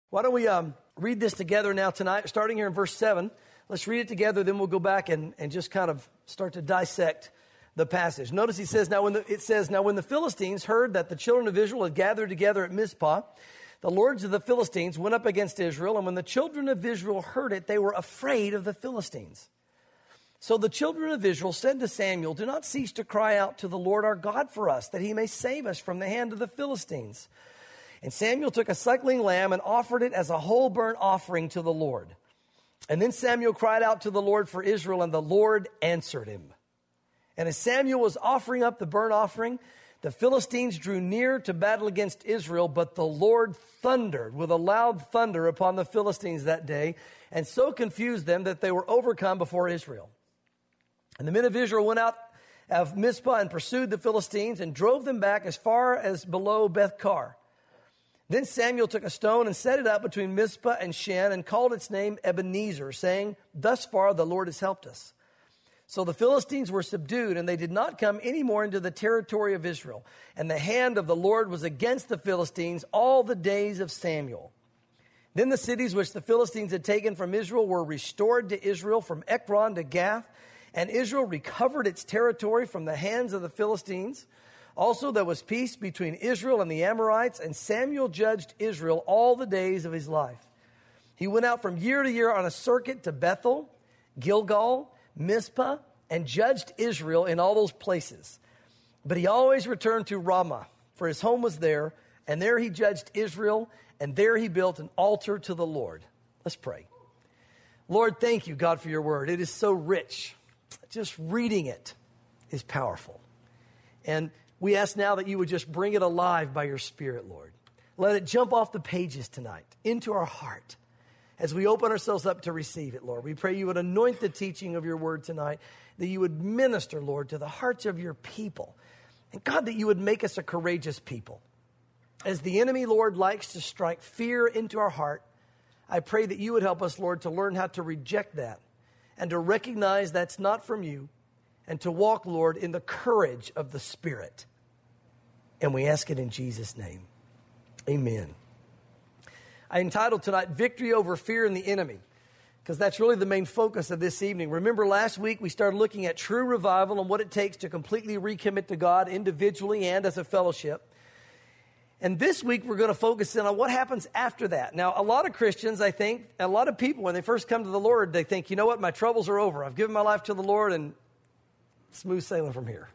Why don't we read this together now tonight, starting here in verse 7. Let's read it together, then we'll go back and just kind of start to dissect the passage. Notice it says, now when the Philistines heard that the children of Israel had gathered together at Mizpah, the lords of the Philistines went up against Israel, and when the children of Israel heard it, they were afraid of the Philistines. So the children of Israel said to Samuel, "Do not cease to cry out to the Lord our God for us, that he may save us from the hand of the Philistines." And Samuel took a suckling lamb and offered it as a whole burnt offering to the Lord. And then Samuel cried out to the Lord for Israel, and the Lord answered him. And as Samuel was offering up the burnt offering, the Philistines drew near to battle against Israel, but the Lord thundered with a loud thunder upon the Philistines that day, and so confused them that they were overcome before Israel. And the men of Israel went out of Mizpah and pursued the Philistines and drove them back as far as below Beth-kar. Then Samuel took a stone and set it up between Mizpah and Shen and called its name Ebenezer, saying, "Thus far the Lord has helped us." So the Philistines were subdued, and they did not come any more into the territory of Israel. And the hand of the Lord was against the Philistines all the days of Samuel. Then the cities which the Philistines had taken from Israel were restored to Israel from Ekron to Gath, and Israel recovered its territory from the hands of the Philistines. Also, there was peace between Israel and the Amorites, and Samuel judged Israel all the days of his life. He went out from year to year on a circuit to Bethel, Gilgal, Mizpah, and judged Israel in all those places. But he always returned to Ramah, for his home was there, and there he judged Israel, and there he built an altar to the Lord. Let's pray. Lord, thank you, God, for your word. It is so rich. Just reading it is powerful. And we ask now that you would just bring it alive by your Spirit, Lord. Let it jump off the pages tonight into our heart as we open ourselves up to receive it, Lord. We pray you would anoint the teaching of your word tonight, that you would minister, Lord, to the hearts of your people. And God, that you would make us a courageous people. As the enemy, Lord, likes to strike fear into our heart, I pray that you would help us, Lord, to learn how to reject that and to recognize that's not from you, and to walk, Lord, in the courage of the Spirit. And we ask it in Jesus' name. Amen. I entitled tonight, Victory Over Fear and the Enemy, because that's really the main focus of this evening. Remember last week we started looking at true revival and what it takes to completely recommit to God individually and as a fellowship. And this week we're going to focus in on what happens after that. Now, a lot of Christians, I think, a lot of people, when they first come to the Lord, they think, you know what, my troubles are over. I've given my life to the Lord and smooth sailing from here.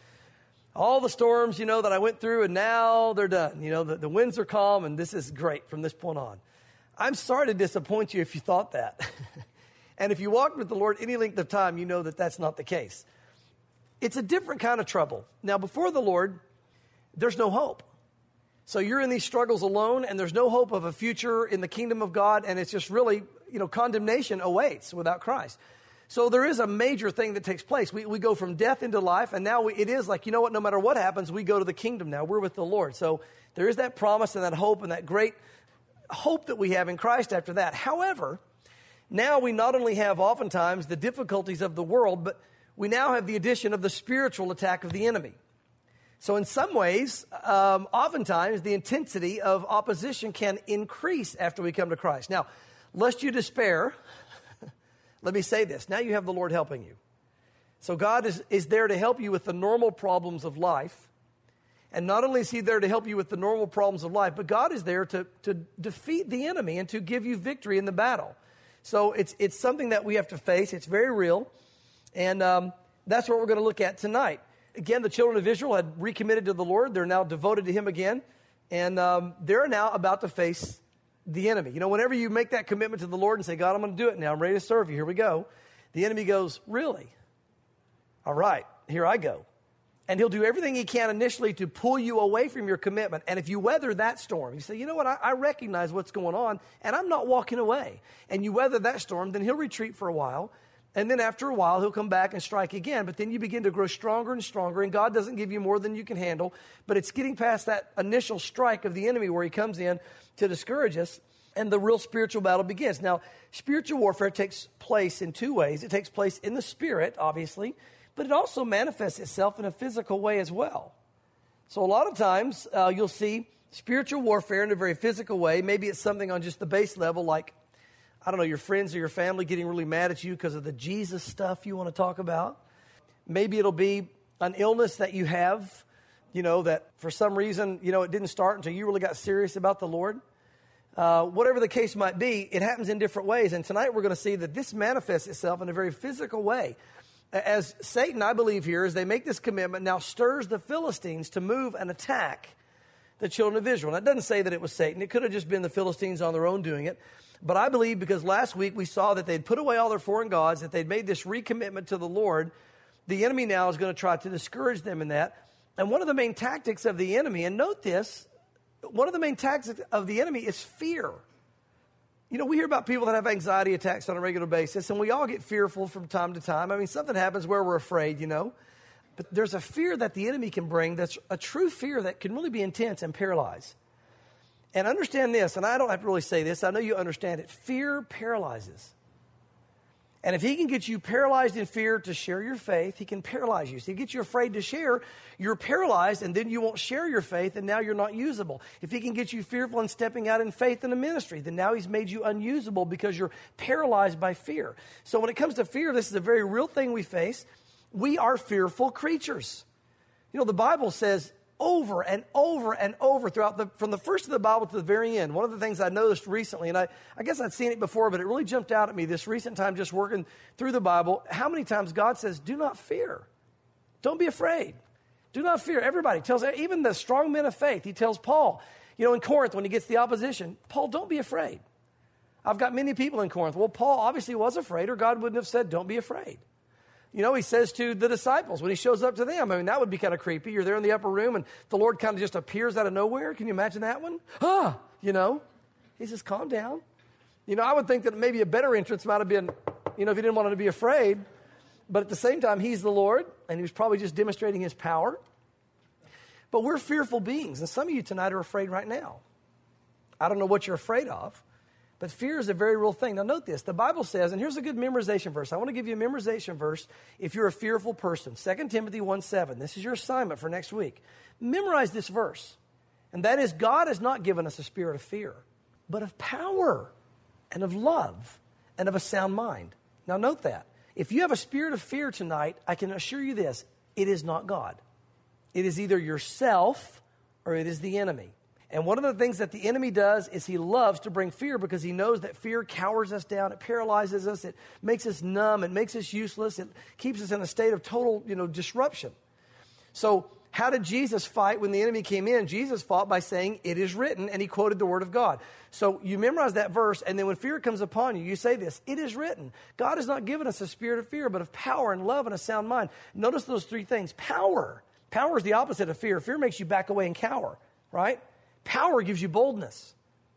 All the storms, that I went through, and now they're done. The winds are calm, and this is great from this point on. I'm sorry to disappoint you if you thought that. And if you walked with the Lord any length of time, you know that that's not the case. It's a different kind of trouble. Now, before the Lord, there's no hope. So you're in these struggles alone, and there's no hope of a future in the kingdom of God, and it's just really, condemnation awaits without Christ. So there is a major thing that takes place. We go from death into life, and now it is like, no matter what happens, we go to the kingdom now. We're with the Lord. So there is that promise and that hope and that great hope that we have in Christ after that. However, now we not only have oftentimes the difficulties of the world, but we now have the addition of the spiritual attack of the enemy. So in some ways, oftentimes the intensity of opposition can increase after we come to Christ. Now, lest you despair, let me say this. Now you have the Lord helping you. So God is there to help you with the normal problems of life. And not only is he there to help you with the normal problems of life, but God is there to defeat the enemy and to give you victory in the battle. So it's something that we have to face. It's very real. And that's what we're going to look at tonight. Again, the children of Israel had recommitted to the Lord. They're now devoted to him again. And they're now about to face the enemy. Whenever you make that commitment to the Lord and say, God, I'm going to do it now. I'm ready to serve you. Here we go. The enemy goes, really? All right, here I go. And he'll do everything he can initially to pull you away from your commitment. And if you weather that storm, you say, you know what, I recognize what's going on, and I'm not walking away. And you weather that storm, then he'll retreat for a while. And then after a while, he'll come back and strike again. But then you begin to grow stronger and stronger, and God doesn't give you more than you can handle. But it's getting past that initial strike of the enemy where he comes in to discourage us, and the real spiritual battle begins. Now, spiritual warfare takes place in two ways. It takes place in the spirit, obviously, but it also manifests itself in a physical way as well. So a lot of times you'll see Spiritual warfare in a very physical way. Maybe it's something on just the base level, like, I don't know, your friends or your family getting really mad at you because of the Jesus stuff you want to talk about. Maybe it'll be an illness that you have, that for some reason, it didn't start until you really got serious about the Lord. Whatever the case might be, it happens in different ways. And tonight we're going to see that this manifests itself in a very physical way. As Satan, I believe here, as they make this commitment, now stirs the Philistines to move and attack the children of Israel. Now, it doesn't say that it was Satan. It could have just been the Philistines on their own doing it. But I believe because last week we saw that they'd put away all their foreign gods, that they'd made this recommitment to the Lord, the enemy now is going to try to discourage them in that. And one of the main tactics of the enemy, and note this, one of the main tactics of the enemy is fear. We hear about people that have anxiety attacks on a regular basis, and we all get fearful from time to time. I mean, something happens where we're afraid, But there's a fear that the enemy can bring that's a true fear that can really be intense and paralyze. And understand this, and I don't have to really say this, I know you understand it. Fear paralyzes. And if he can get you paralyzed in fear to share your faith, he can paralyze you. So he gets you afraid to share, you're paralyzed, and then you won't share your faith, and now you're not usable. If he can get you fearful in stepping out in faith in the ministry, then now he's made you unusable because you're paralyzed by fear. So when it comes to fear, this is a very real thing we face. We are fearful creatures. The Bible says over and over and over from the first of the Bible to the very end. One of the things I noticed recently, and I guess I'd seen it before, but it really jumped out at me this recent time just working through the Bible, how many times God says, do not fear. Don't be afraid. Do not fear. Everybody tells, even the strong men of faith, he tells Paul, in Corinth when he gets the opposition, Paul, don't be afraid. I've got many people in Corinth. Well, Paul obviously was afraid, or God wouldn't have said, don't be afraid. He says to the disciples when he shows up to them, that would be kind of creepy. You're there in the upper room and the Lord kind of just appears out of nowhere. Can you imagine that one? He says, calm down. I would think that maybe a better entrance might have been, if he didn't want him to be afraid. But at the same time, he's the Lord and he was probably just demonstrating his power. But we're fearful beings. And some of you tonight are afraid right now. I don't know what you're afraid of. But fear is a very real thing. Now note this, the Bible says, and here's a good memorization verse. I want to give you a memorization verse if you're a fearful person. 2 Timothy 1:7. This is your assignment for next week. Memorize this verse. And that is, God has not given us a spirit of fear, but of power and of love and of a sound mind. Now note that. If you have a spirit of fear tonight, I can assure you this, it is not God. It is either yourself or it is the enemy. And one of the things that the enemy does is he loves to bring fear because he knows that fear cowers us down. It paralyzes us. It makes us numb. It makes us useless. It keeps us in a state of total, disruption. So how did Jesus fight when the enemy came in? Jesus fought by saying, it is written, and he quoted the word of God. So you memorize that verse, and then when fear comes upon you, you say this, it is written. God has not given us a spirit of fear, but of power and love and a sound mind. Notice those three things. Power. Power is the opposite of fear. Fear makes you back away and cower, right? Power gives you boldness.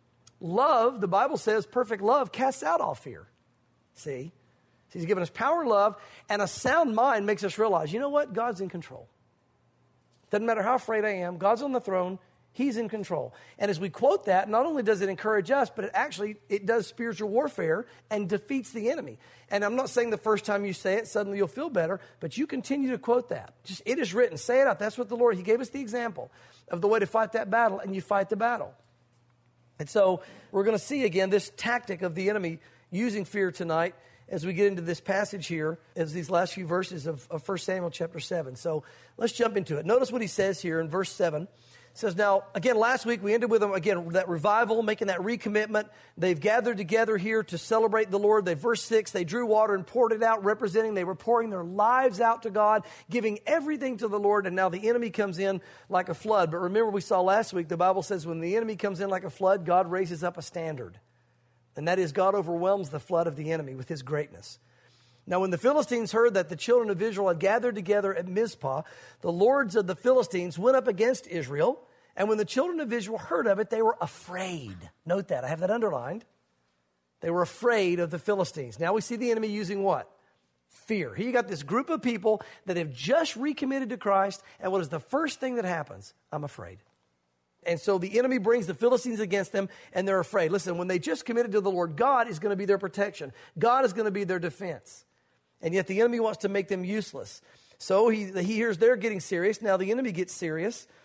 Love, the Bible says, perfect love casts out all fear. See? So he's given us power, love, and a sound mind makes us realize, you know what? God's in control. Doesn't matter how afraid I am. God's on the throne. He's in control. And as we quote that, not only does it encourage us, but it does spiritual warfare and defeats the enemy. And I'm not saying the first time you say it, suddenly you'll feel better, but you continue to quote that. Just, it is written. Say it out. That's what the Lord, he gave us the example of the way to fight that battle, and you fight the battle. And so we're going to see again this tactic of the enemy using fear tonight as we get into this passage here, as these last few verses of 1 Samuel chapter 7. So let's jump into it. Notice what he says here in verse 7. It says, now, again, last week we ended with them, again, that revival, making that recommitment. They've gathered together here to celebrate the Lord. Verse 6, they drew water and poured it out, representing they were pouring their lives out to God, giving everything to the Lord, and now the enemy comes in like a flood. But remember, we saw last week, the Bible says when the enemy comes in like a flood, God raises up a standard. And that is, God overwhelms the flood of the enemy with his greatness. Now, when the Philistines heard that the children of Israel had gathered together at Mizpah, the lords of the Philistines went up against Israel. And when the children of Israel heard of it, they were afraid. Note that. I have that underlined. They were afraid of the Philistines. Now we see the enemy using what? Fear. Here you got this group of people that have just recommitted to Christ. And what is the first thing that happens? I'm afraid. And so the enemy brings the Philistines against them, and they're afraid. Listen, when they just committed to the Lord, God is going to be their protection. God is going to be their defense. And yet the enemy wants to make them useless. So he hears they're getting serious. Now the enemy gets serious.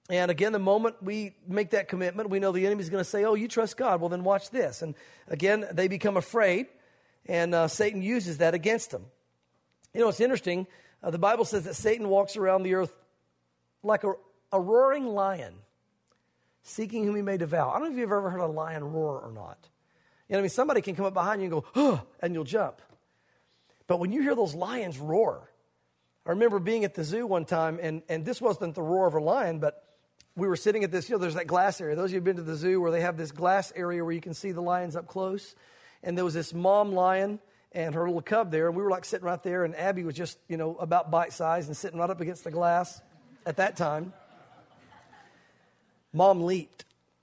And again, the moment we make that commitment, we know the enemy's going to say, oh, you trust God. Well, then watch this. And again, they become afraid, and Satan uses that against them. You know, it's interesting. The Bible says that Satan walks around the earth like a roaring lion, seeking whom he may devour. I don't know if you've ever heard a lion roar or not. You know what I mean? Somebody can come up behind you and go, oh, and you'll jump. But when you hear those lions roar, I remember being at the zoo one time, and this wasn't the roar of a lion, but we were sitting at this, there's that glass area. Those of you who've been to the zoo where they have this glass area where you can see the lions up close. And there was this mom lion and her little cub there, and we were like sitting right there, and Abby was just, about bite size and sitting right up against the glass at that time. Mom leaped,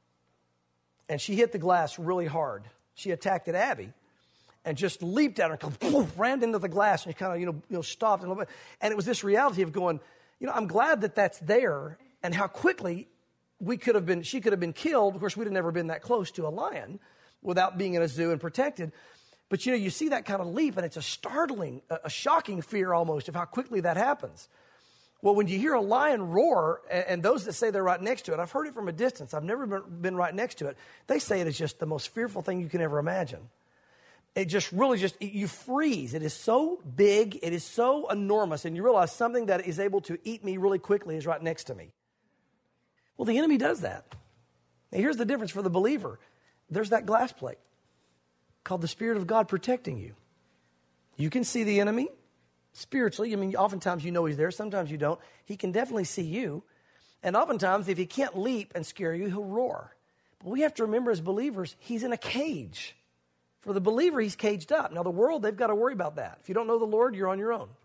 and she hit the glass really hard. She attacked at Abby and just leaped at her and poof, ran into the glass, and kind of, stopped. And it was this reality of going, I'm glad that that's there, and how quickly she could have been killed. Of course, we'd have never been that close to a lion without being in a zoo and protected. But, you see that kind of leap, and it's a startling, a shocking fear almost of how quickly that happens. Well, when you hear a lion roar, and those that say they're right next to it, I've heard it from a distance. I've never been right next to it. They say it is just the most fearful thing you can ever imagine. It just really you freeze. It is so big, it is so enormous, and you realize something that is able to eat me really quickly is right next to me. Well, the enemy does that. Now, here's the difference for the believer. There's that glass plate called the Spirit of God protecting you. You can see the enemy spiritually. I mean, oftentimes he's there. Sometimes you don't. He can definitely see you. And oftentimes, if he can't leap and scare you, he'll roar. But we have to remember as believers, he's in a cage. For the believer, he's caged up. Now, the world, they've got to worry about that. If you don't know the Lord, you're on your own.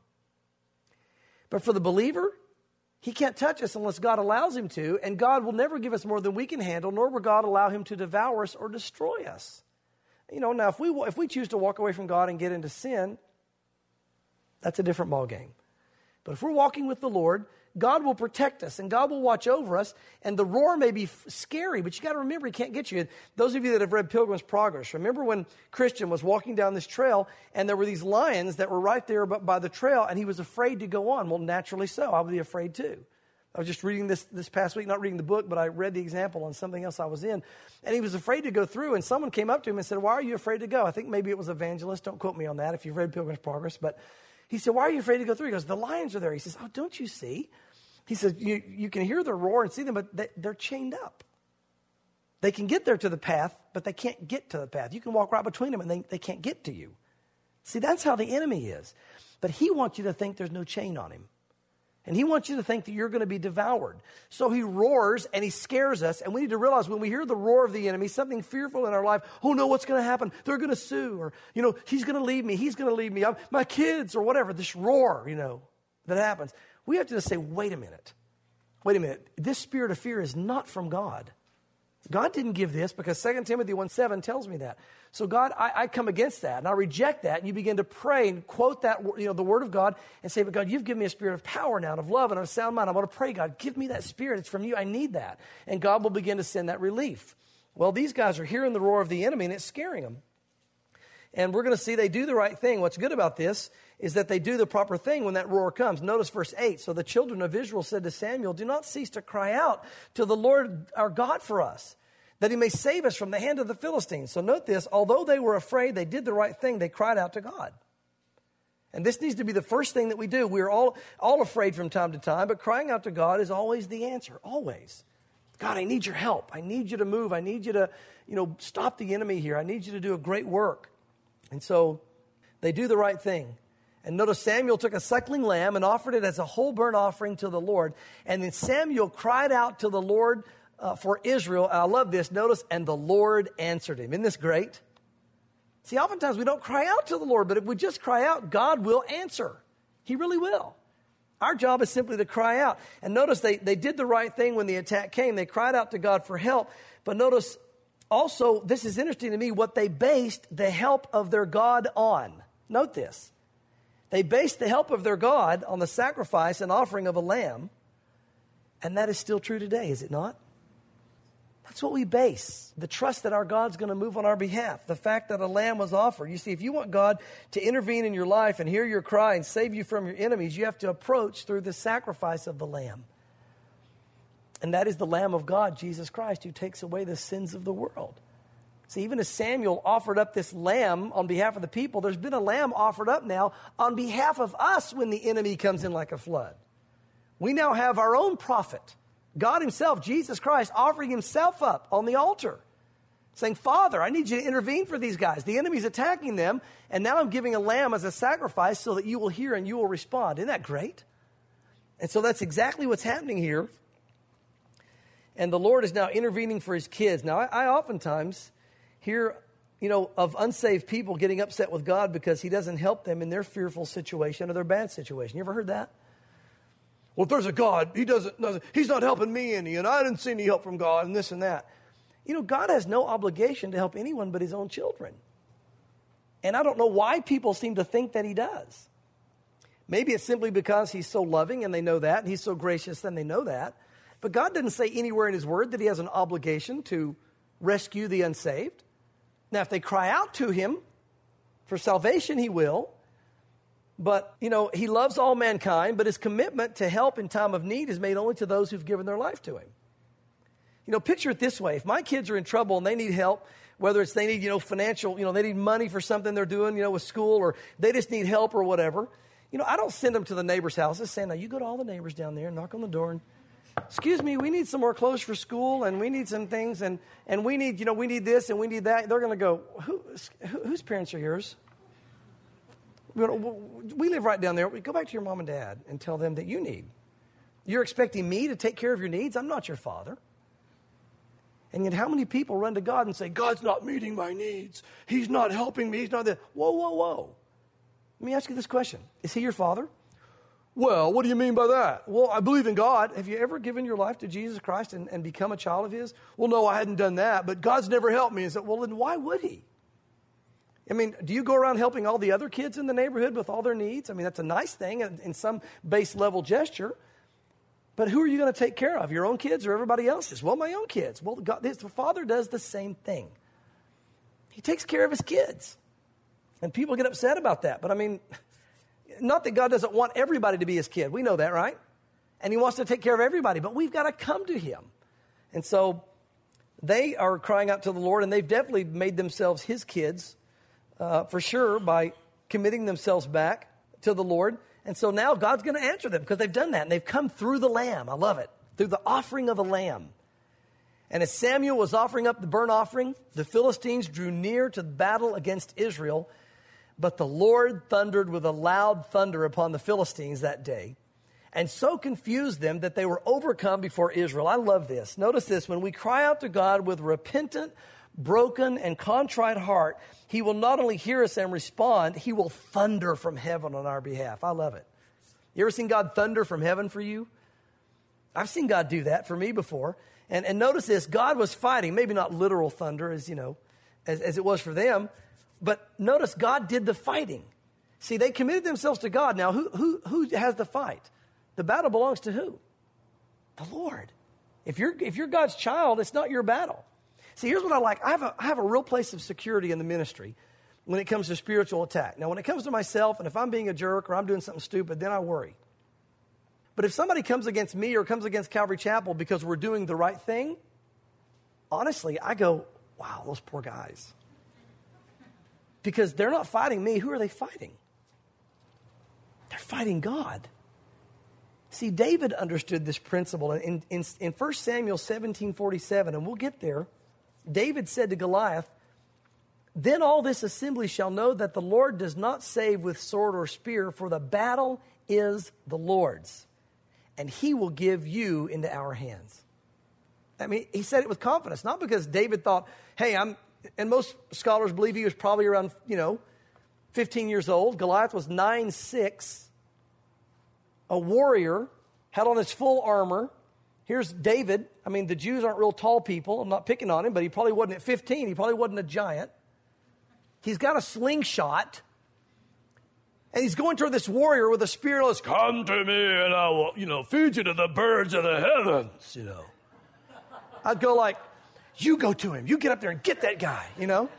But for the believer, he can't touch us unless God allows him to, and God will never give us more than we can handle, nor will God allow him to devour us or destroy us. Now, if we choose to walk away from God and get into sin, that's a different ballgame. But if we're walking with the Lord, God will protect us, and God will watch over us, and the roar may be scary, but you got to remember he can't get you. Those of you that have read Pilgrim's Progress, remember when Christian was walking down this trail, and there were these lions that were right there by the trail, and he was afraid to go on. Well, naturally so. I would be afraid too. I was just reading this past week, not reading the book, but I read the example on something else I was in, and he was afraid to go through, and someone came up to him and said, why are you afraid to go? I think maybe it was Evangelist. Don't quote me on that if you've read Pilgrim's Progress, but he said, why are you afraid to go through? He goes, the lions are there. He says, oh, don't you see? He says, you can hear their roar and see them, but they're chained up. They can get there to the path, but they can't get to the path. You can walk right between them, and they can't get to you. See, that's how the enemy is. But he wants you to think there's no chain on him. And he wants you to think that you're going to be devoured. So he roars and he scares us. And we need to realize when we hear the roar of the enemy, something fearful in our life, oh no, what's going to happen? They're going to sue. Or, he's going to leave me. He's going to leave me. My kids or whatever. This roar, that happens. We have to just say, wait a minute. This spirit of fear is not from God. God didn't give this because 2 Timothy 1:7 tells me that. So God, I come against that and I reject that. And you begin to pray and quote that, the word of God and say, but God, you've given me a spirit of power now and of love and of a sound mind. I want to pray, God, give me that spirit. It's from you. I need that. And God will begin to send that relief. Well, these guys are hearing the roar of the enemy and it's scaring them. And we're going to see they do the right thing. What's good about this is that they do the proper thing when that roar comes. Notice verse 8. So the children of Israel said to Samuel, do not cease to cry out to the Lord our God for us, that he may save us from the hand of the Philistines. So note this, although they were afraid, they did the right thing. They cried out to God. And this needs to be the first thing that we do. We're all afraid from time to time, but crying out to God is always the answer, always. God, I need your help. I need you to move. I need you to, stop the enemy here. I need you to do a great work. And so they do the right thing. And notice Samuel took a suckling lamb and offered it as a whole burnt offering to the Lord. And then Samuel cried out to the Lord for Israel. And I love this. Notice, and the Lord answered him. Isn't this great? See, oftentimes we don't cry out to the Lord, but if we just cry out, God will answer. He really will. Our job is simply to cry out. And notice they did the right thing when the attack came. They cried out to God for help. But notice also, this is interesting to me, what they based the help of their God on. Note this. They based the help of their God on the sacrifice and offering of a lamb. And that is still true today, is it not? That's what we base. The trust that our God's going to move on our behalf. The fact that a lamb was offered. You see, if you want God to intervene in your life and hear your cry and save you from your enemies, you have to approach through the sacrifice of the lamb. And that is the Lamb of God, Jesus Christ, who takes away the sins of the world. See, even as Samuel offered up this lamb on behalf of the people, there's been a lamb offered up now on behalf of us when the enemy comes in like a flood. We now have our own prophet, God himself, Jesus Christ, offering himself up on the altar, saying, Father, I need you to intervene for these guys. The enemy's attacking them, and now I'm giving a lamb as a sacrifice so that you will hear and you will respond. Isn't that great? And so that's exactly what's happening here. And the Lord is now intervening for his kids. Now, I oftentimes hear, of unsaved people getting upset with God because he doesn't help them in their fearful situation or their bad situation. You ever heard that? Well, if there's a God, he's not helping me any, and I didn't see any help from God, and this and that. God has no obligation to help anyone but his own children. And I don't know why people seem to think that he does. Maybe it's simply because he's so loving, and they know that, and he's so gracious, and they know that. But God didn't say anywhere in his word that he has an obligation to rescue the unsaved. Now, if they cry out to him for salvation, he will. But, he loves all mankind, but his commitment to help in time of need is made only to those who've given their life to him. Picture it this way. If my kids are in trouble and they need help, whether it's they need, financial, they need money for something they're doing, with school, or they just need help or whatever, I don't send them to the neighbor's houses saying, now you go to all the neighbors down there and knock on the door and, excuse me, we need some more clothes for school, and we need some things, and we need, we need this and we need that. They're going to go, whose parents are yours? We live right down there. Go back to your mom and dad and tell them that you need. You're expecting me to take care of your needs? I'm not your father. And yet how many people run to God and say, God's not meeting my needs. He's not helping me. He's not that. Whoa, whoa, whoa. Let me ask you this question. Is he your father? Well, what do you mean by that? Well, I believe in God. Have you ever given your life to Jesus Christ and become a child of his? Well, no, I hadn't done that, but God's never helped me. And said, well, then why would he? Do you go around helping all the other kids in the neighborhood with all their needs? That's a nice thing in some base level gesture. But who are you going to take care of? Your own kids or everybody else's? Well, my own kids. Well, God, his father does the same thing. He takes care of his kids. And people get upset about that. But not that God doesn't want everybody to be his kid. We know that, right? And he wants to take care of everybody. But we've got to come to him. And so they are crying out to the Lord, and they've definitely made themselves his kids, for sure, by committing themselves back to the Lord. And so now God's going to answer them because they've done that. And they've come through the lamb. I love it. Through the offering of a lamb. And as Samuel was offering up the burnt offering, the Philistines drew near to the battle against Israel. But the Lord thundered with a loud thunder upon the Philistines that day, and so confused them that they were overcome before Israel. I love this. Notice this. When we cry out to God with repentant, broken, and contrite heart, he will not only hear us and respond, he will thunder from heaven on our behalf. I love it. You ever seen God thunder from heaven for you? I've seen God do that for me before. And notice this. God was fighting, maybe not literal thunder as it was for them, but notice God did the fighting. See, they committed themselves to God. Now, who has the fight? The battle belongs to who? The Lord. If you're God's child, it's not your battle. See, here's what I like. I have a real place of security in the ministry when it comes to spiritual attack. Now, when it comes to myself, and if I'm being a jerk or I'm doing something stupid, then I worry. But if somebody comes against me or comes against Calvary Chapel because we're doing the right thing, honestly, I go, wow, those poor guys. Because they're not fighting me. Who are they fighting? They're fighting God. See, David understood this principle. In 1 Samuel 17:47, and we'll get there, David said to Goliath, "Then all this assembly shall know that the Lord does not save with sword or spear, for the battle is the Lord's, and he will give you into our hands." He said it with confidence, not because David thought, hey, and most scholars believe he was probably around, 15 years old. Goliath was 9'6", a warrior, had on his full armor. Here's David. The Jews aren't real tall people. I'm not picking on him, but he probably wasn't at 15. He probably wasn't a giant. He's got a slingshot. And he's going toward this warrior with a spear. Let's come to me and I will, feed you to the birds of the heavens, I'd go like, you go to him. You get up there and get that guy,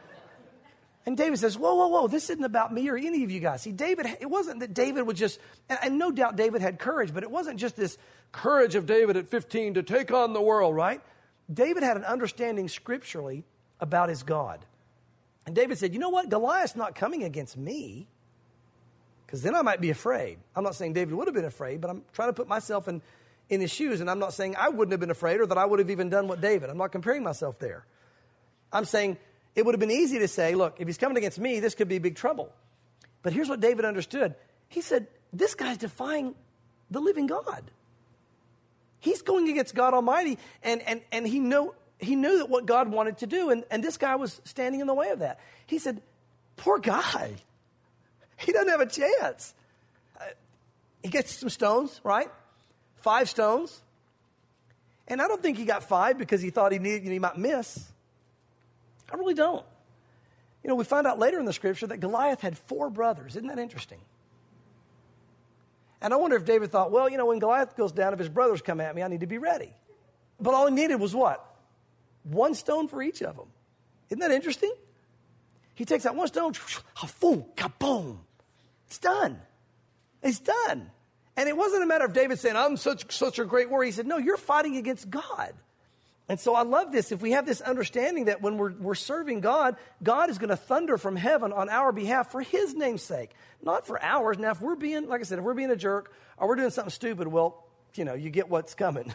And David says, whoa, this isn't about me or any of you guys. See, David, it wasn't that David would just, and no doubt David had courage, but it wasn't just this courage of David at 15 to take on the world, right? David had an understanding scripturally about his God. And David said, you know what? Goliath's not coming against me, because then I might be afraid. I'm not saying David would have been afraid, but I'm trying to put myself in his shoes, and I'm not saying I wouldn't have been afraid or that I would have even done what David. I'm not comparing myself there. I'm saying it would have been easy to say, look, if he's coming against me, this could be big trouble. But here's what David understood. He said, this guy's defying the living God. He's going against God Almighty, and he knew that what God wanted to do, and this guy was standing in the way of that. He said, poor guy. He doesn't have a chance. He gets some stones, right? 5 stones. And I don't think he got 5 because he thought he might miss. I really don't. We find out later in the scripture that Goliath had 4 brothers. Isn't that interesting? And I wonder if David thought, well, when Goliath goes down, if his brothers come at me, I need to be ready. But all he needed was what? 1 stone for each of them. Isn't that interesting? He takes that 1 stone, boom, kaboom. It's done. It's done. And it wasn't a matter of David saying, I'm such a great warrior. He said, no, you're fighting against God. And so I love this. If we have this understanding that when we're serving God, God is going to thunder from heaven on our behalf for his name's sake, not for ours. Now, if we're being, like I said, if we're being a jerk or we're doing something stupid, well, you get what's coming,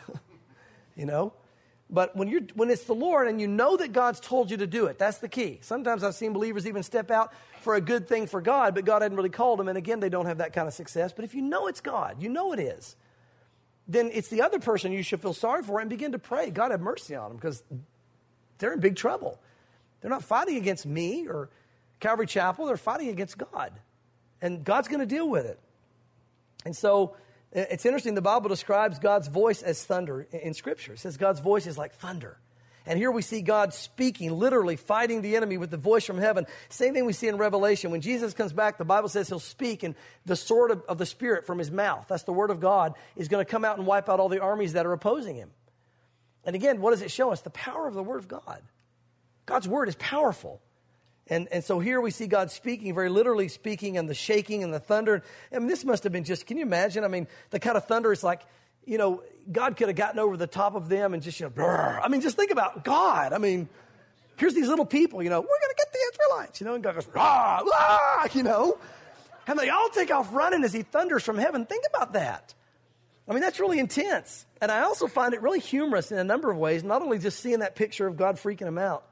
But when it's the Lord and you know that God's told you to do it, that's the key. Sometimes I've seen believers even step out for a good thing for God, but God hadn't really called them. And again, they don't have that kind of success. But if you know it's God, you know it is, then it's the other person you should feel sorry for and begin to pray, God have mercy on them, because they're in big trouble. They're not fighting against me or Calvary Chapel. They're fighting against God. And God's going to deal with it. And so it's interesting, the Bible describes God's voice as thunder in Scripture. It says God's voice is like thunder. And here we see God speaking, literally fighting the enemy with the voice from heaven. Same thing we see in Revelation. When Jesus comes back, the Bible says he'll speak, and the sword of the Spirit from his mouth, that's the word of God, is going to come out and wipe out all the armies that are opposing him. And again, what does it show us? The power of the word of God. God's word is powerful. And so here we see God speaking, very literally speaking, and the shaking and the thunder. I mean, this must have been just, can you imagine? I mean, the kind of thunder is like, God could have gotten over the top of them and just, brrr. I mean, just think about God. I mean, here's these little people, we're going to get the Israelites, and God goes, rah, rah, and they all take off running as he thunders from heaven. Think about that. I mean, that's really intense. And I also find it really humorous in a number of ways, not only just seeing that picture of God freaking them out,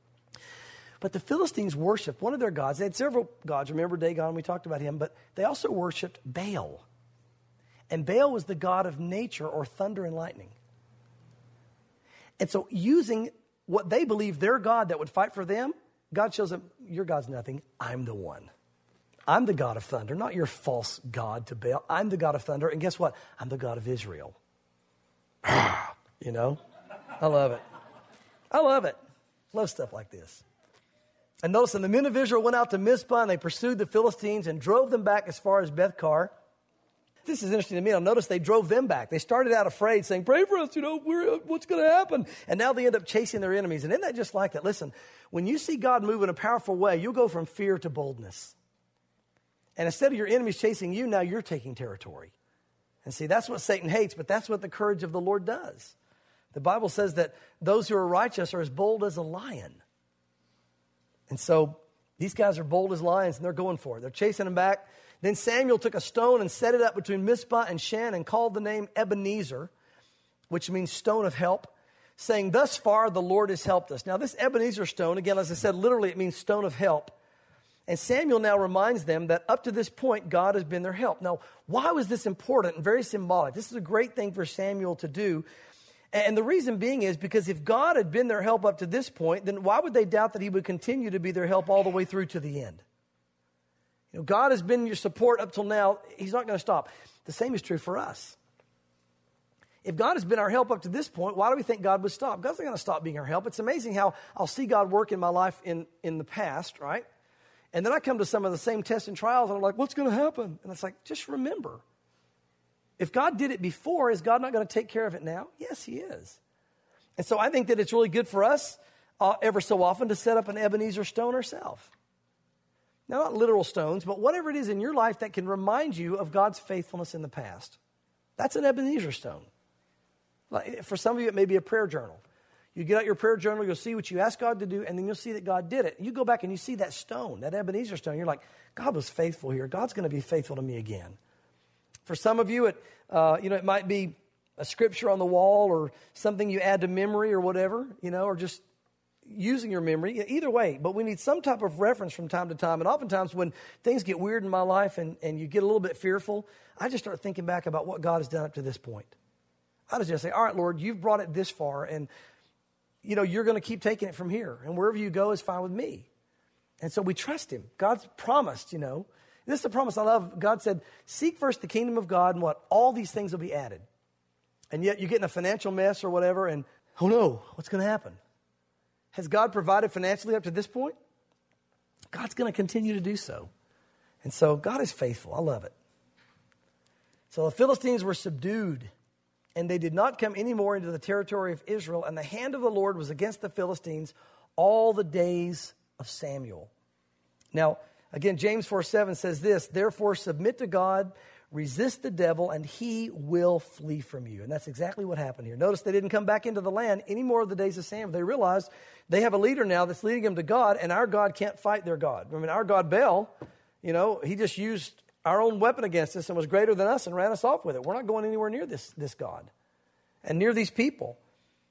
but the Philistines worshiped one of their gods. They had several gods. Remember Dagon? We talked about him. But they also worshiped Baal. And Baal was the god of nature, or thunder and lightning. And so using what they believed their God that would fight for them, God shows them, your God's nothing. I'm the one. I'm the God of thunder, not your false God to Baal. I'm the God of thunder. And guess what? I'm the God of Israel. I love it. I love it. Love stuff like this. And notice, and the men of Israel went out to Mizpah, and they pursued the Philistines and drove them back as far as Beth-kar. This is interesting to me. I'll notice they drove them back. They started out afraid, saying, pray for us, what's going to happen? And now they end up chasing their enemies. And isn't that just like that? Listen, when you see God move in a powerful way, you'll go from fear to boldness. And instead of your enemies chasing you, now you're taking territory. And see, that's what Satan hates, but that's what the courage of the Lord does. The Bible says that those who are righteous are as bold as a lion. And so these guys are bold as lions, and they're going for it. They're chasing them back. Then Samuel took a stone and set it up between Mizpah and Shan and called the name Ebenezer, which means stone of help, saying, thus far the Lord has helped us. Now this Ebenezer stone, again, as I said, literally it means stone of help. And Samuel now reminds them that up to this point, God has been their help. Now, why was this important and very symbolic? This is a great thing for Samuel to do. And the reason being is because if God had been their help up to this point, then why would they doubt that he would continue to be their help all the way through to the end? God has been your support up till now. He's not going to stop. The same is true for us. If God has been our help up to this point, why do we think God would stop? God's not going to stop being our help. It's amazing how I'll see God work in my life in the past, right? And then I come to some of the same tests and trials, and I'm like, what's going to happen? And it's like, just remember. If God did it before, is God not going to take care of it now? Yes, he is. And so I think that it's really good for us ever so often to set up an Ebenezer stone ourselves. Now, not literal stones, but whatever it is in your life that can remind you of God's faithfulness in the past. That's an Ebenezer stone. Like, for some of you, it may be a prayer journal. You get out your prayer journal, you'll see what you asked God to do, and then you'll see that God did it. You go back and you see that stone, that Ebenezer stone. You're like, God was faithful here. God's going to be faithful to me again. For some of you, it might be a scripture on the wall or something you add to memory or whatever, or just using your memory. Either way, but we need some type of reference from time to time. And oftentimes when things get weird in my life and you get a little bit fearful, I just start thinking back about what God has done up to this point. I just say, all right, Lord, you've brought it this far, and you're going to keep taking it from here. And wherever you go is fine with me. And so we trust him. God's promised, This is the promise I love. God said, seek first the kingdom of God, and what? All these things will be added. And yet you get in a financial mess or whatever, and oh no, what's going to happen? Has God provided financially up to this point? God's going to continue to do so. And so God is faithful. I love it. So the Philistines were subdued, and they did not come any more into the territory of Israel, and the hand of the Lord was against the Philistines all the days of Samuel. Now, again, James 4:7 says this, therefore submit to God, resist the devil, and he will flee from you. And that's exactly what happened here. Notice they didn't come back into the land any more of the days of Samuel. They realized they have a leader now that's leading them to God, and our God can't fight their God. I mean, our God, Baal, he just used our own weapon against us and was greater than us and ran us off with it. We're not going anywhere near this God and near these people.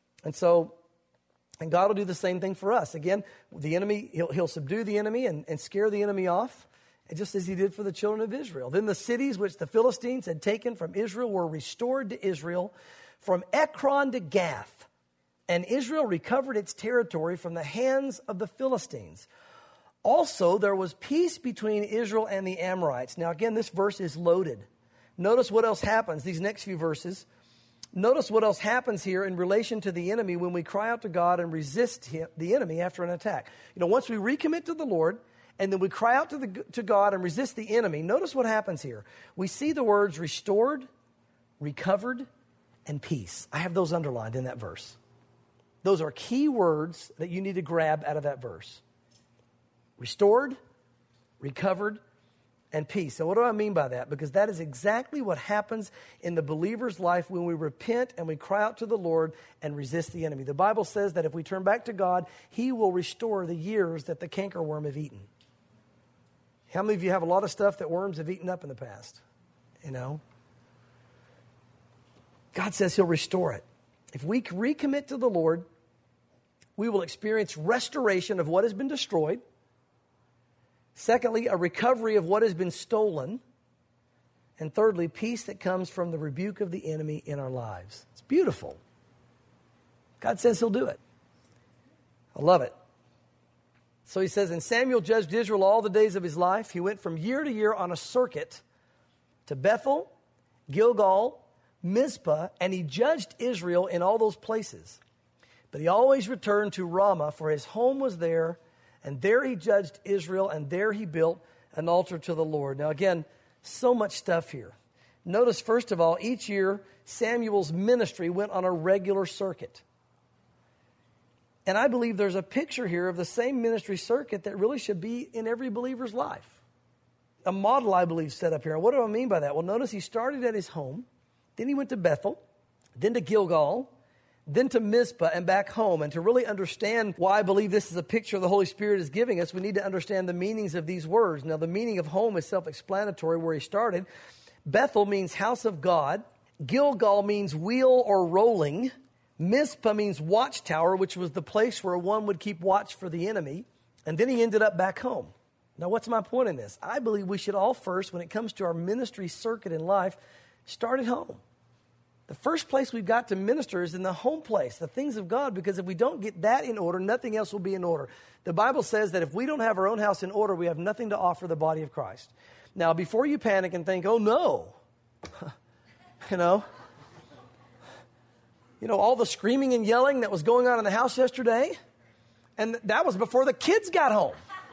And God will do the same thing for us. Again, the enemy, he'll subdue the enemy and scare the enemy off, just as he did for the children of Israel. Then the cities which the Philistines had taken from Israel were restored to Israel from Ekron to Gath. And Israel recovered its territory from the hands of the Philistines. Also, there was peace between Israel and the Amorites. Now, again, this verse is loaded. Notice what else happens, these next few verses. Notice what else happens here in relation to the enemy when we cry out to God and resist the enemy after an attack. Once we recommit to the Lord and then we cry out to God and resist the enemy, notice what happens here. We see the words restored, recovered, and peace. I have those underlined in that verse. Those are key words that you need to grab out of that verse. Restored, recovered, and peace. So what do I mean by that? Because that is exactly what happens in the believer's life when we repent and we cry out to the Lord and resist the enemy. The Bible says that if we turn back to God, he will restore the years that the cankerworm have eaten. How many of you have a lot of stuff that worms have eaten up in the past? God says he'll restore it. If we recommit to the Lord, we will experience restoration of what has been destroyed. Secondly, a recovery of what has been stolen. And thirdly, peace that comes from the rebuke of the enemy in our lives. It's beautiful. God says he'll do it. I love it. So he says, and Samuel judged Israel all the days of his life. He went from year to year on a circuit to Bethel, Gilgal, Mizpah, and he judged Israel in all those places. But he always returned to Ramah, for his home was there. And there he judged Israel, and there he built an altar to the Lord. Now again, so much stuff here. Notice, first of all, each year Samuel's ministry went on a regular circuit. And I believe there's a picture here of the same ministry circuit that really should be in every believer's life. A model, I believe, set up here. And what do I mean by that? Well, notice he started at his home, then he went to Bethel, then to Gilgal, then to Mizpah and back home. And to really understand why I believe this is a picture the Holy Spirit is giving us, we need to understand the meanings of these words. Now, the meaning of home is self-explanatory where he started. Bethel means house of God. Gilgal means wheel or rolling. Mizpah means watchtower, which was the place where one would keep watch for the enemy. And then he ended up back home. Now, what's my point in this? I believe we should all first, when it comes to our ministry circuit in life, start at home. The first place we've got to minister is in the home place, the things of God, because if we don't get that in order, nothing else will be in order. The Bible says that if we don't have our own house in order, we have nothing to offer the body of Christ. Now, before you panic and think, oh no, all the screaming and yelling that was going on in the house yesterday, and that was before the kids got home.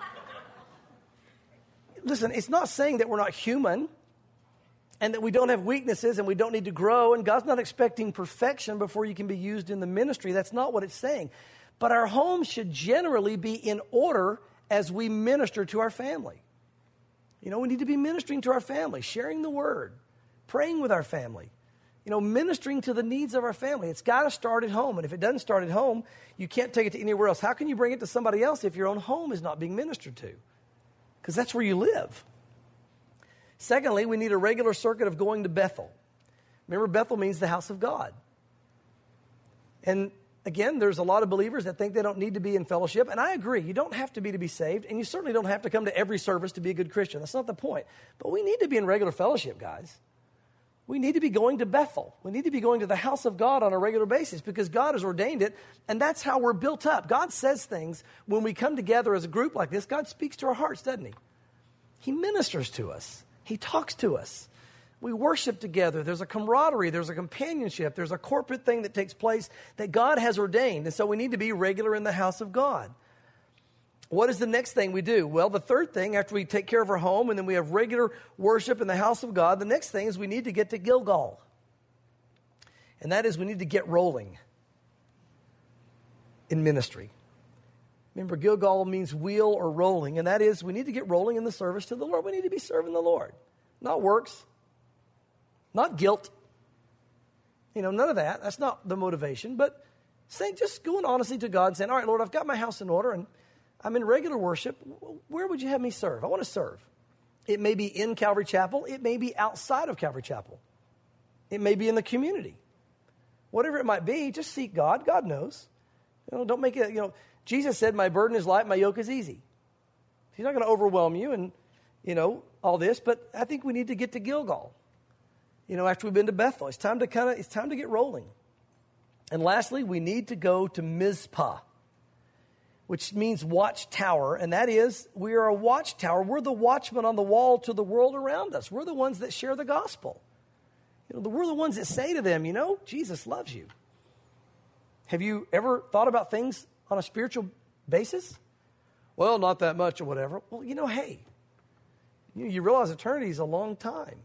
Listen, it's not saying that we're not human, and that we don't have weaknesses and we don't need to grow. And God's not expecting perfection before you can be used in the ministry. That's not what it's saying. But our home should generally be in order as we minister to our family. We need to be ministering to our family, sharing the word, praying with our family, ministering to the needs of our family. It's got to start at home. And if it doesn't start at home, you can't take it to anywhere else. How can you bring it to somebody else if your own home is not being ministered to? Because that's where you live. Secondly, we need a regular circuit of going to Bethel. Remember, Bethel means the house of God. And again, there's a lot of believers that think they don't need to be in fellowship. And I agree, you don't have to be saved. And you certainly don't have to come to every service to be a good Christian. That's not the point. But we need to be in regular fellowship, guys. We need to be going to Bethel. We need to be going to the house of God on a regular basis because God has ordained it. And that's how we're built up. God says things when we come together as a group like this. God speaks to our hearts, doesn't he? He ministers to us. He talks to us. We worship together. There's a camaraderie. There's a companionship. There's a corporate thing that takes place that God has ordained. And so we need to be regular in the house of God. What is the next thing we do? Well, the third thing, after we take care of our home and then we have regular worship in the house of God, the next thing is we need to get to Gilgal. And that is we need to get rolling in ministry. Remember, Gilgal means wheel or rolling. And that is we need to get rolling in the service to the Lord. We need to be serving the Lord. Not works. Not guilt. None of that. That's not the motivation. But just going honestly to God and saying, all right, Lord, I've got my house in order and I'm in regular worship. Where would you have me serve? I want to serve. It may be in Calvary Chapel. It may be outside of Calvary Chapel. It may be in the community. Whatever it might be, just seek God. God knows. Don't make it, Jesus said, my burden is light, my yoke is easy. He's not going to overwhelm you and, all this. But I think we need to get to Gilgal. After we've been to Bethel, it's time to get rolling. And lastly, we need to go to Mizpah, which means watchtower. And that is, we are a watchtower. We're the watchmen on the wall to the world around us. We're the ones that share the gospel. We're the ones that say to them, Jesus loves you. Have you ever thought about things on a spiritual basis? Well, not that much or whatever. Well, hey, you realize eternity is a long time.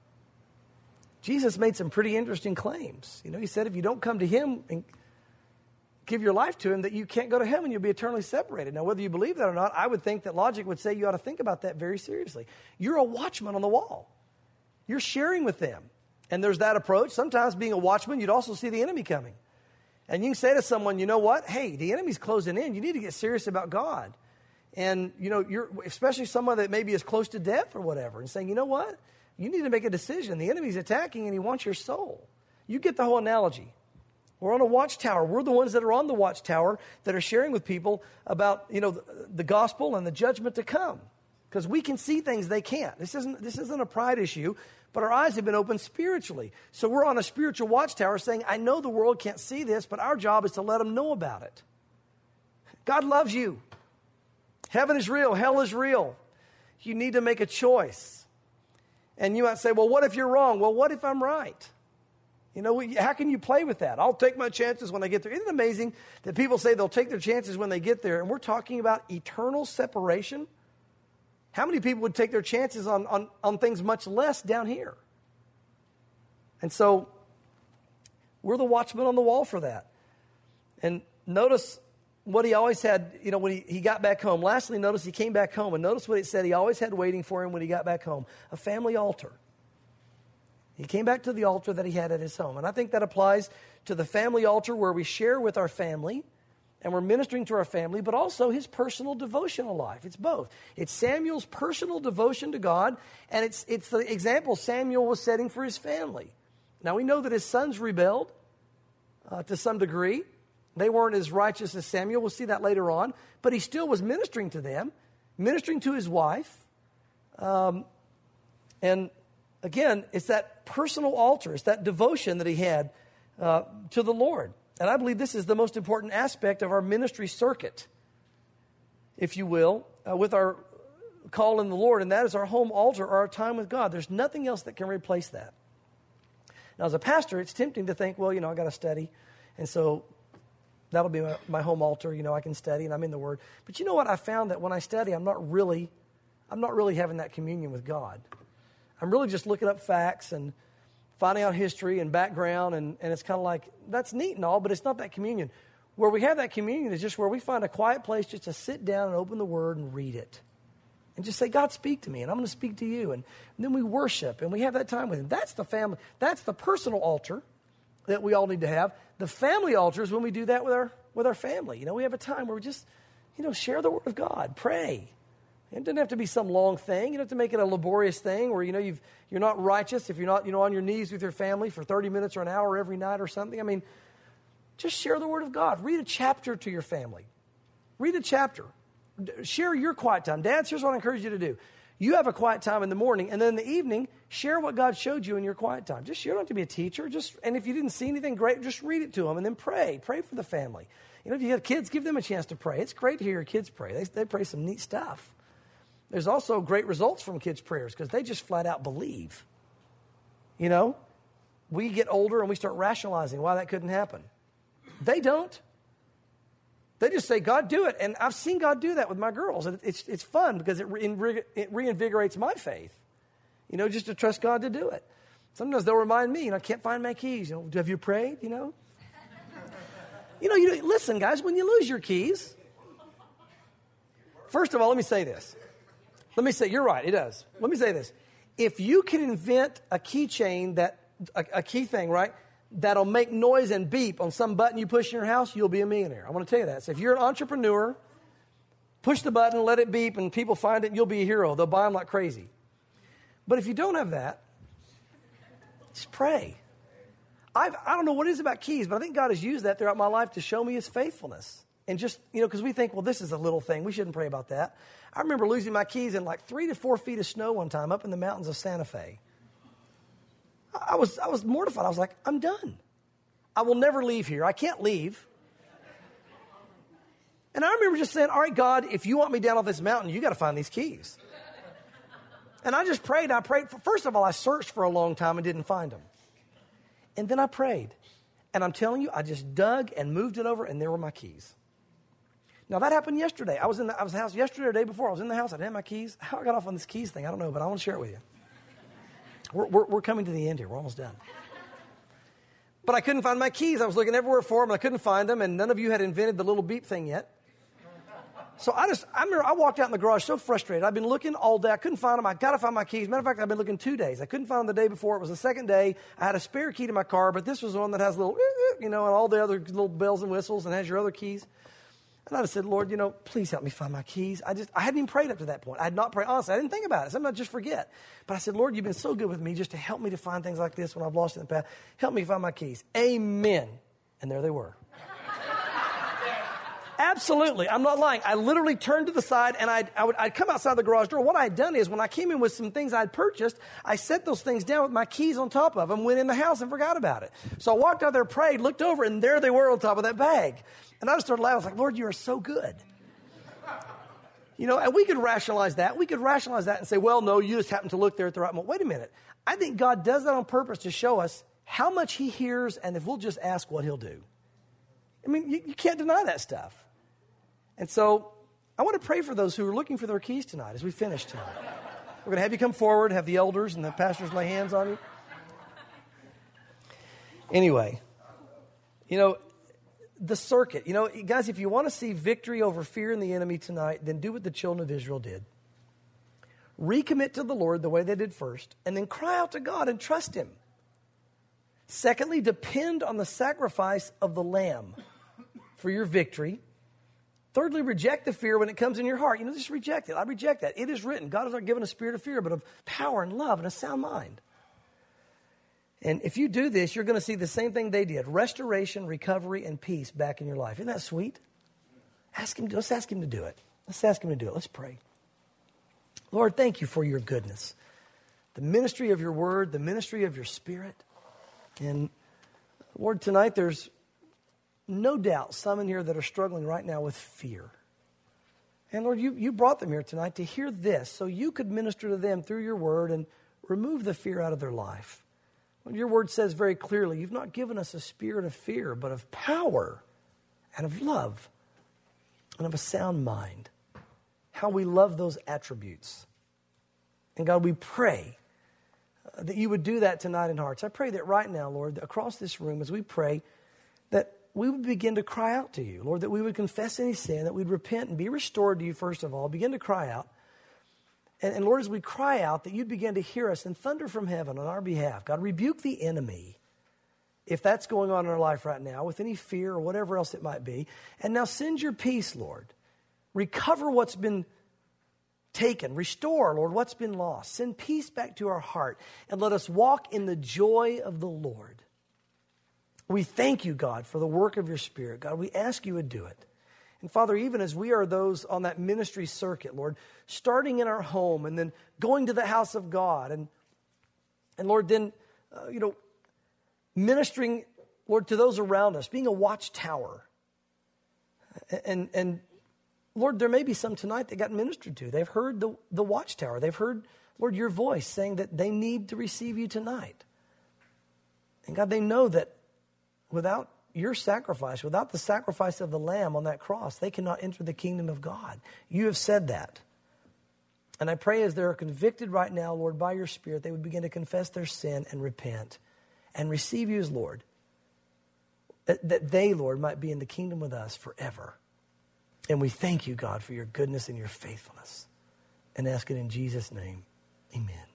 Jesus made some pretty interesting claims. He said if you don't come to him and give your life to him, that you can't go to heaven, you'll be eternally separated. Now, whether you believe that or not, I would think that logic would say you ought to think about that very seriously. You're a watchman on the wall. You're sharing with them. And there's that approach. Sometimes being a watchman, you'd also see the enemy coming. And you can say to someone, you know what? Hey, the enemy's closing in. You need to get serious about God. And, you're especially someone that maybe is close to death or whatever, and saying, you know what? You need to make a decision. The enemy's attacking and he wants your soul. You get the whole analogy. We're on a watchtower. We're the ones that are on the watchtower that are sharing with people about, the gospel and the judgment to come. Because we can see things they can't. This isn't a pride issue, but our eyes have been opened spiritually. So we're on a spiritual watchtower saying, I know the world can't see this, but our job is to let them know about it. God loves you. Heaven is real. Hell is real. You need to make a choice. And you might say, well, what if you're wrong? Well, what if I'm right? How can you play with that? I'll take my chances when I get there. Isn't it amazing that people say they'll take their chances when they get there? And we're talking about eternal separation. How many people would take their chances on things much less down here? And so we're the watchmen on the wall for that. And notice what he always had, when he got back home. Lastly, notice he came back home. And notice what it said he always had waiting for him when he got back home. A family altar. He came back to the altar that he had at his home. And I think that applies to the family altar where we share with our family and we're ministering to our family, but also his personal devotional life. It's both. It's Samuel's personal devotion to God, and it's the example Samuel was setting for his family. Now, we know that his sons rebelled to some degree. They weren't as righteous as Samuel. We'll see that later on. But he still was ministering to them, ministering to his wife. And again, it's that personal altar. It's that devotion that he had to the Lord. And I believe this is the most important aspect of our ministry circuit, if you will, with our call in the Lord. And that is our home altar or our time with God. There's nothing else that can replace that. Now, as a pastor, it's tempting to think, well, I got to study. And so that'll be my home altar. I can study and I'm in the Word. But you know what? I found that when I study, I'm not really having that communion with God. I'm really just looking up facts and finding out history and background. And it's kind of like, that's neat and all, but it's not that communion. Where we have that communion is just where we find a quiet place just to sit down and open the Word and read it. And just say, God, speak to me, and I'm going to speak to you. And then we worship, and we have that time with him. That's the family. That's the personal altar that we all need to have. The family altar is when we do that with our family. You know, we have a time where we just, share the word of God. Pray. It doesn't have to be some long thing. You don't have to make it a laborious thing where, you're not righteous if you're not, on your knees with your family for 30 minutes or an hour every night or something. I mean, just share the word of God. Read a chapter to your family. Read a chapter. Share your quiet time. Dads, here's what I encourage you to do. You have a quiet time in the morning, and then in the evening, share what God showed you in your quiet time. You don't have to be a teacher. And if you didn't see anything great, just read it to them, and then pray. Pray for the family. If you have kids, give them a chance to pray. It's great to hear your kids pray. They pray some neat stuff. There's also great results from kids' prayers because they just flat out believe. We get older and we start rationalizing why that couldn't happen. They don't. They just say, God, do it. And I've seen God do that with my girls. And it's fun because it reinvigorates my faith, just to trust God to do it. Sometimes they'll remind me, I can't find my keys. Have you prayed, Listen, guys, when you lose your keys, first of all, let me say this. You're right, it does. Let me say this. If you can invent a keychain a key thing, right, that'll make noise and beep on some button you push in your house, you'll be a millionaire. I want to tell you that. So if you're an entrepreneur, push the button, let it beep, and people find it, and you'll be a hero. They'll buy them like crazy. But if you don't have that, just pray. I don't know what it is about keys, but I think God has used that throughout my life to show me his faithfulness. And just, because we think, well, this is a little thing. We shouldn't pray about that. I remember losing my keys in like 3 to 4 feet of snow one time up in the mountains of Santa Fe. I was mortified. I was like, I'm done. I will never leave here. I can't leave. And I remember just saying, all right, God, if you want me down off this mountain, you got to find these keys. And I just prayed. First of all, I searched for a long time and didn't find them. And then I prayed. And I'm telling you, I just dug and moved it over, and there were my keys. Now, that happened yesterday. I was in the house yesterday or the day before. I was in the house. I didn't have my keys. How I got off on this keys thing, I don't know, but I want to share it with you. We're coming to the end here. We're almost done. But I couldn't find my keys. I was looking everywhere for them, and I couldn't find them, and none of you had invented the little beep thing yet. So I remember I walked out in the garage so frustrated. I've been looking all day. I couldn't find them. I got to find my keys. Matter of fact, I've been looking 2 days. I couldn't find them the day before. It was the second day. I had a spare key to my car, but this was the one that has little, and all the other little bells and whistles and has your other keys. And I just said, Lord, please help me find my keys. I hadn't even prayed up to that point. I had not prayed. Honestly, I didn't think about it. Sometimes I just forget. But I said, Lord, you've been so good with me just to help me to find things like this when I've lost it in the past. Help me find my keys. Amen. And there they were. Absolutely. I'm not lying. I literally turned to the side, and I'd come outside the garage door. What I had done is when I came in with some things I'd purchased, I set those things down with my keys on top of them, went in the house and forgot about it. So I walked out there, prayed, looked over, and there they were on top of that bag. And I just started laughing. I was like, Lord, you are so good. And we could rationalize that. We could rationalize that and say, well, no, you just happened to look there at the right moment. Wait a minute. I think God does that on purpose to show us how much he hears and if we'll just ask what he'll do. I mean, you can't deny that stuff. And so I want to pray for those who are looking for their keys tonight as we finish tonight. We're going to have you come forward, have the elders and the pastors lay hands on you. Anyway, the circuit. Guys, if you want to see victory over fear and the enemy tonight, then do what the children of Israel did. Recommit to the Lord the way they did first, and then cry out to God and trust him. Secondly, depend on the sacrifice of the lamb for your victory. Thirdly, reject the fear when it comes in your heart. Just reject it. I reject that. It is written. God has not given a spirit of fear, but of power and love and a sound mind. And if you do this, you're going to see the same thing they did. Restoration, recovery, and peace back in your life. Isn't that sweet? Let's ask him to do it. Let's ask him to do it. Let's pray. Lord, thank you for your goodness. The ministry of your word, the ministry of your spirit. And Lord, tonight there's no doubt some in here that are struggling right now with fear. And Lord, you brought them here tonight to hear this so you could minister to them through your word and remove the fear out of their life. Lord, your word says very clearly, you've not given us a spirit of fear, but of power and of love and of a sound mind. How we love those attributes. And God, we pray that you would do that tonight in hearts. I pray that right now, Lord, across this room as we pray, that we would begin to cry out to you, Lord, that we would confess any sin, that we'd repent and be restored to you first of all, begin to cry out. And Lord, as we cry out, that you'd begin to hear us and thunder from heaven on our behalf. God, rebuke the enemy, if that's going on in our life right now, with any fear or whatever else it might be. And now send your peace, Lord. Recover what's been taken. Restore, Lord, what's been lost. Send peace back to our heart. And let us walk in the joy of the Lord. We thank you, God, for the work of your Spirit. God, we ask you would do it. And Father, even as we are those on that ministry circuit, Lord, starting in our home and then going to the house of God and Lord, then, ministering, Lord, to those around us, being a watchtower. And Lord, there may be some tonight that got ministered to. They've heard the watchtower. They've heard, Lord, your voice saying that they need to receive you tonight. And God, they know that without your sacrifice, without the sacrifice of the Lamb on that cross, they cannot enter the kingdom of God. You have said that. And I pray as they're convicted right now, Lord, by your Spirit, they would begin to confess their sin and repent and receive you as Lord. That they, Lord, might be in the kingdom with us forever. And we thank you, God, for your goodness and your faithfulness. And ask it in Jesus' name. Amen.